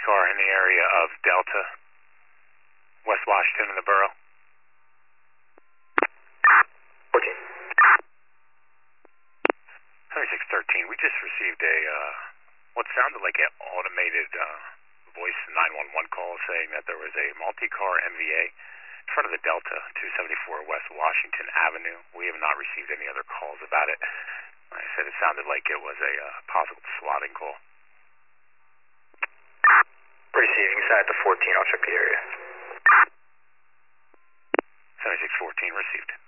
car in the area of Delta, West Washington in the borough. 14. 7613, we just received a, what sounded like an automated voice 911 call saying that there was a multi-car MVA in front of the Delta, 274 West Washington Avenue. We have not received any other calls about it. Like I said, it sounded like it was a possible swatting call. Receiving side to 14, I'll check the area. 7614 received.